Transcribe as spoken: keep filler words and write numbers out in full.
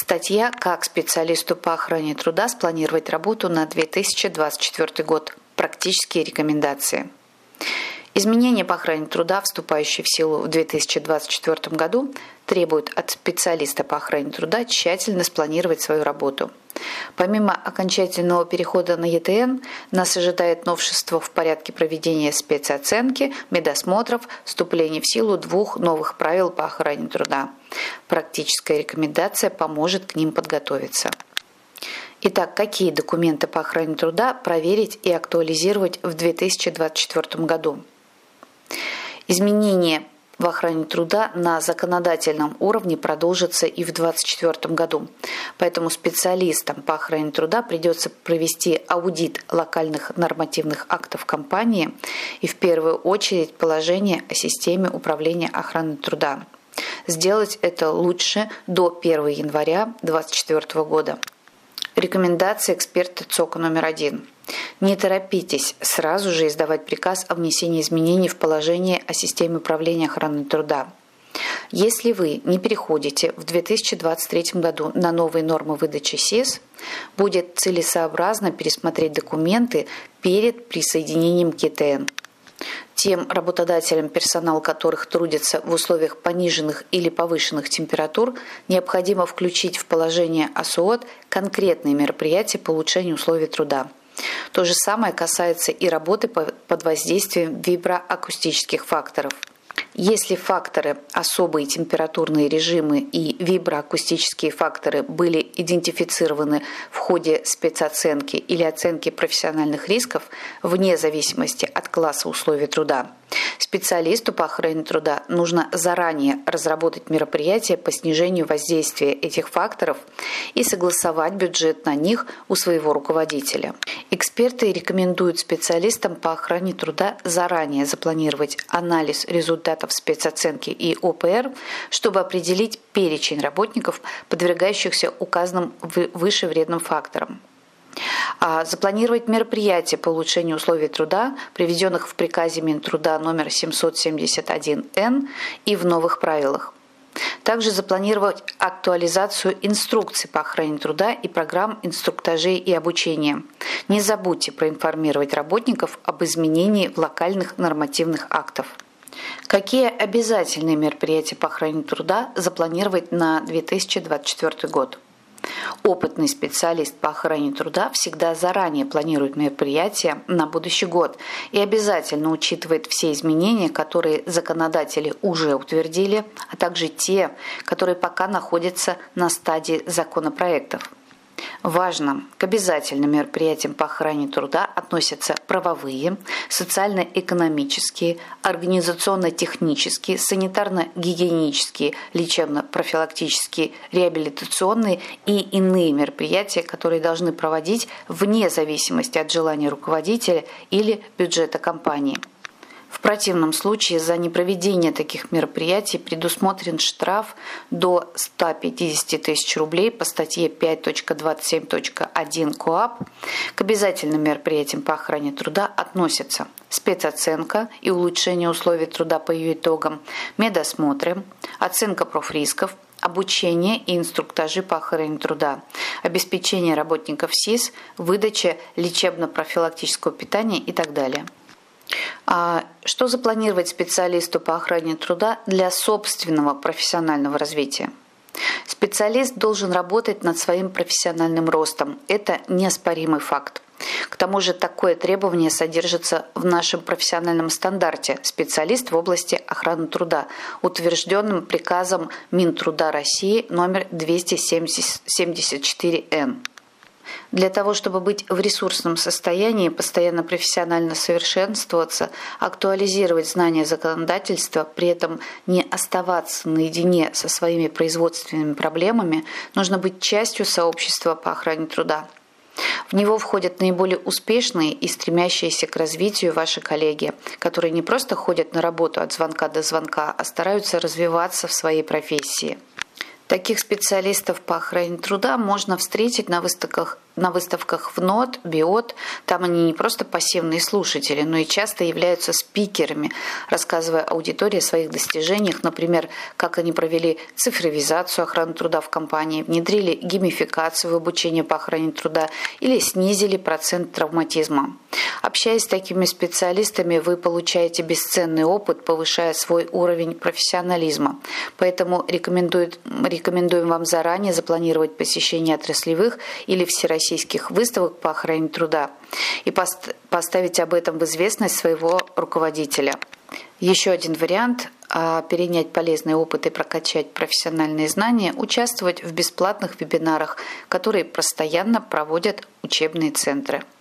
Статья «Как специалисту по охране труда спланировать работу на две тысячи двадцать четвёртый год. Практические рекомендации». Изменения по охране труда, вступающие в силу в две тысячи двадцать четвёртом году, требуют от специалиста по охране труда тщательно спланировать свою работу. Помимо окончательного перехода на Е Т Н, нас ожидает новшество в порядке проведения спецоценки, медосмотров, вступление в силу двух новых правил по охране труда. Практическая рекомендация поможет к ним подготовиться. Итак, какие документы по охране труда проверить и актуализировать в две тысячи двадцать четвёртом году? Изменения в охране труда на законодательном уровне продолжатся и в две тысячи двадцать четвёртом году. Поэтому специалистам по охране труда придется провести аудит локальных нормативных актов компании и в первую очередь положение о системе управления охраной труда. Сделать это лучше до первого января две тысячи двадцать четвёртого года. Рекомендации эксперта ЦОКа номер один. Не торопитесь сразу же издавать приказ о внесении изменений в положение о системе управления охраной труда. Если вы не переходите в две тысячи двадцать третьем году на новые нормы выдачи С И С, будет целесообразно пересмотреть документы перед присоединением к Е Т Н. Тем работодателям, персонал которых трудится в условиях пониженных или повышенных температур, необходимо включить в положение О С У О Т конкретные мероприятия по улучшению условий труда. То же самое касается и работы под воздействием виброакустических факторов. Если факторы, особые температурные режимы и виброакустические факторы были идентифицированы в ходе спецоценки или оценки профессиональных рисков вне зависимости от класса условий труда, специалисту по охране труда нужно заранее разработать мероприятия по снижению воздействия этих факторов и согласовать бюджет на них у своего руководителя. Эксперты рекомендуют специалистам по охране труда заранее запланировать анализ результатов спецоценки и О П Р, чтобы определить перечень работников, подвергающихся указанным выше вредным факторам. А запланировать мероприятия по улучшению условий труда, приведенных в приказе Минтруда номер семьсот семьдесят один Н и в новых правилах. Также запланировать актуализацию инструкций по охране труда и программ инструктажей и обучения. Не забудьте проинформировать работников об изменении локальных нормативных актов. Какие обязательные мероприятия по охране труда запланировать на две тысячи двадцать четвёртый год? Опытный специалист по охране труда всегда заранее планирует мероприятия на будущий год и обязательно учитывает все изменения, которые законодатели уже утвердили, а также те, которые пока находятся на стадии законопроектов. Важно, к обязательным мероприятиям по охране труда относятся правовые, социально-экономические, организационно-технические, санитарно-гигиенические, лечебно-профилактические, реабилитационные и иные мероприятия, которые должны проводить вне зависимости от желания руководителя или бюджета компании. В противном случае за непроведение таких мероприятий предусмотрен штраф до ста пятидесяти тысяч рублей по статье пять точка двадцать семь точка один КоАП. К обязательным мероприятиям по охране труда относятся спецоценка и улучшение условий труда по ее итогам, медосмотры, оценка профрисков, обучение и инструктажи по охране труда, обеспечение работников С И С, выдача лечебно-профилактического питания и так далее. А что запланировать специалисту по охране труда для собственного профессионального развития? Специалист должен работать над своим профессиональным ростом. Это неоспоримый факт. К тому же такое требование содержится в нашем профессиональном стандарте «Специалист в области охраны труда», утвержденном приказом Минтруда России номер двести семьдесят четыре Н. Для того, чтобы быть в ресурсном состоянии, постоянно профессионально совершенствоваться, актуализировать знания законодательства, при этом не оставаться наедине со своими производственными проблемами, нужно быть частью сообщества по охране труда. В него входят наиболее успешные и стремящиеся к развитию ваши коллеги, которые не просто ходят на работу от звонка до звонка, а стараются развиваться в своей профессии. Таких специалистов по охране труда можно встретить на выставках на выставках в НОТ, БИОТ, там они не просто пассивные слушатели, но и часто являются спикерами, рассказывая аудитории о своих достижениях, например, как они провели цифровизацию охраны труда в компании, внедрили геймификацию в обучение по охране труда или снизили процент травматизма. Общаясь с такими специалистами, вы получаете бесценный опыт, повышая свой уровень профессионализма. Поэтому рекомендует, рекомендуем вам заранее запланировать посещение отраслевых или всероссийских выставок по охране труда и пост- поставить об этом в известность своего руководителя. Еще один вариант – перенять полезный опыт и прокачать профессиональные знания, участвовать в бесплатных вебинарах, которые постоянно проводят учебные центры.